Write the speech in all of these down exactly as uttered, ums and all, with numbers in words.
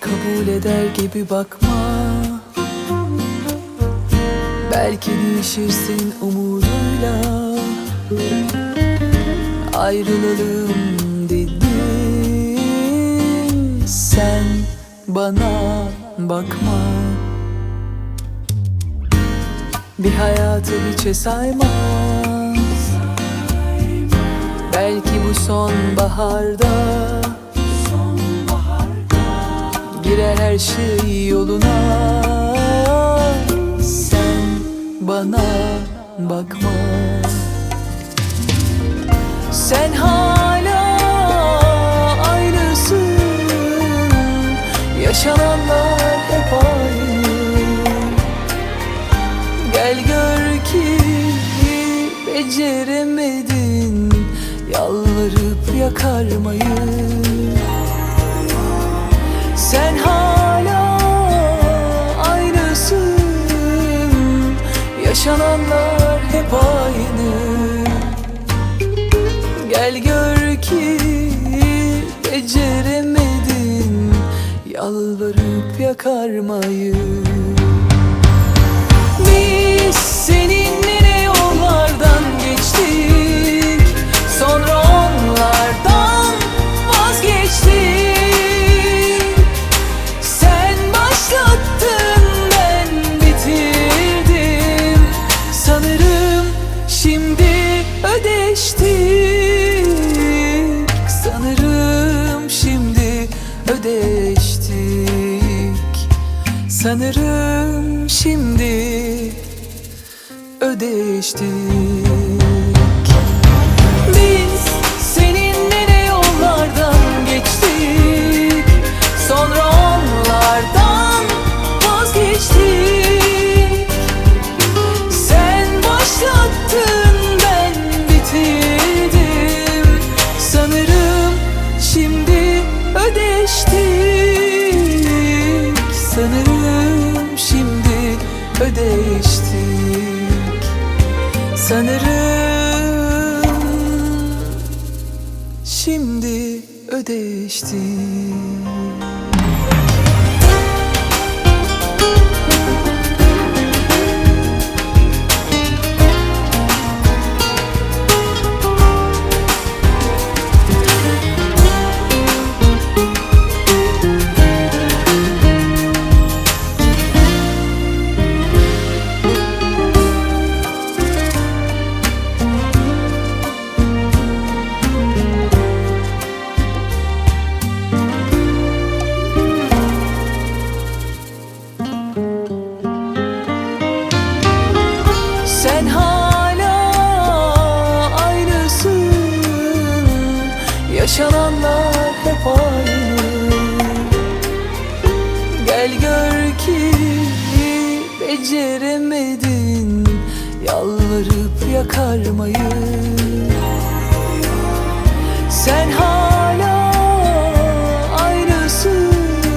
kabul eder gibi bakma. Belki değişirsin umuduyla. Ayrılalım dedim, sen bana bakma. Bir hayatı hiçe saymaz. Belki bu sonbaharda girer her şey yoluna. Sen bana bakma. Sen hala aynısın. Yaşananlar hep aynı. Gel gör ki beceremedin yalvarıp yakarmayı. Sen hala aynısın. Yaşananlar hep aynı. Gel gör ki beceremedin yalvarıp yakarmayı. Biz seninle ne yollardan geçtik, sonra onlardan vazgeçtik. Sen başlattın, ben bitirdim. Sanırım şimdi ödeştik. Sanırım şimdi ödeştik. Sanırım şimdi ödeştik. Biz seninle ne yollardan geçtik, sonra onlardan vazgeçtik. Sen başlattın, ben bitirdim. Sanırım şimdi ödeştik. Sanırım şimdi ödeştik. Sanırım şimdi ödeştik. Sen hala aynısın. Yaşananlar hep aynı. Gel gör ki beceremedin yalvarıp yakarmayı. Sen hala aynısın.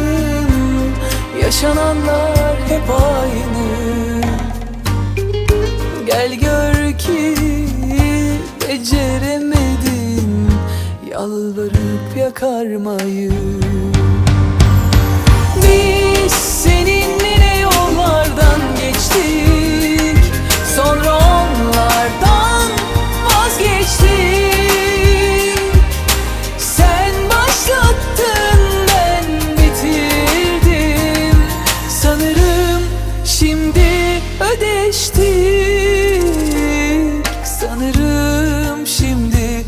Yaşananlar hep aynı. Gel gör ki beceremedin yalvarıp yakarmayı. Biz seninle ne yollardan geçtik, sonra onlardan vazgeçtik. Sen başlattın, ben bitirdim. Sanırım şimdi ödeştik. Sanırım şimdi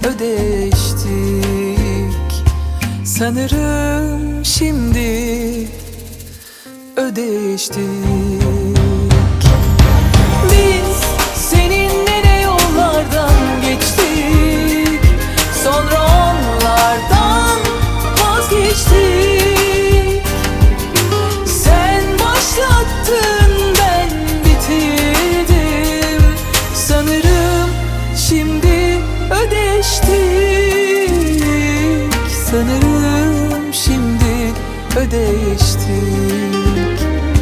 ödeştik. Sanırım şimdi ödeştik. Biz seninle ne yollardan geçtik, sonra onlardan vazgeçtik. Sen başlattın, ben bitirdim. Sanırım şimdi ödeştik. Sanırım şimdi ödeştik.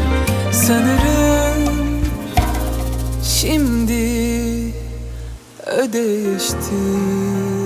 Sanırım şimdi ödeştik.